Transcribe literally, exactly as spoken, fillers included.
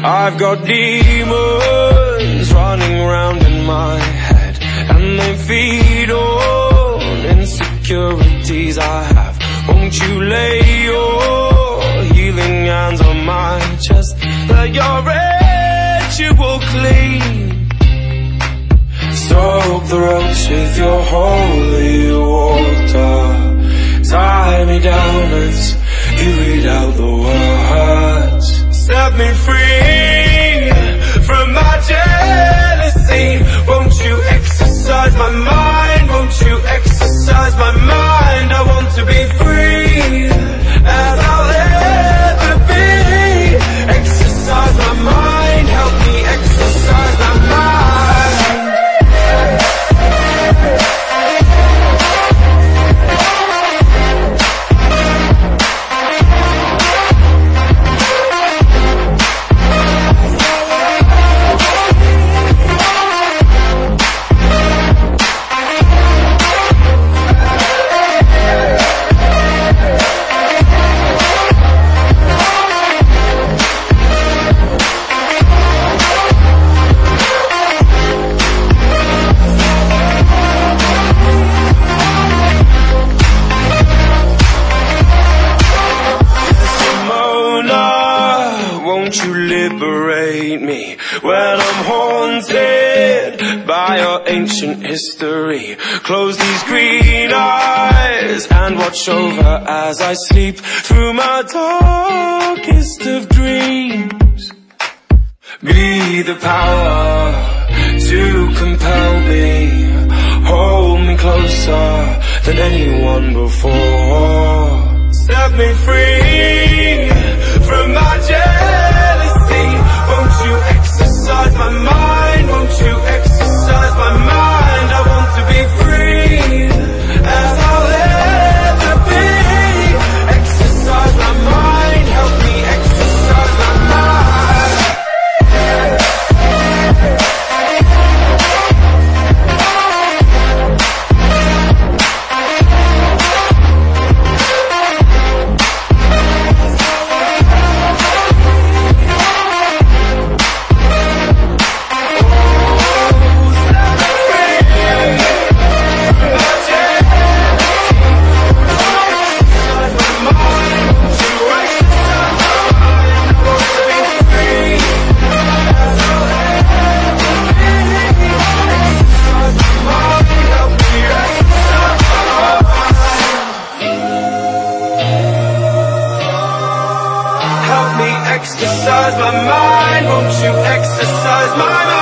I've got demons running round in my head, and they feed on insecurities I have. Won't you lay your healing hands on my chest? Let your ritual clean. Soak the ropes with your holy water. Tie me down as you read out the words. Set me free from my jealousy. Won't you exercise my mind? Won't you exercise my mind? I want to be free as I'll ever be. Exercise my mind, help me exercise my mind. Won't you liberate me when I'm haunted by your ancient history? Close these green eyes and watch over as I sleep through my darkest of dreams. Be the power to compel me, hold me closer than anyone before. Set me free from my jealousy. Won't you exercise my mind? Won't you exercise my mind? I want to be free as I'll ever be. Exercise my mind, help me exercise my mind. Exercise my mind, won't you exercise my mind?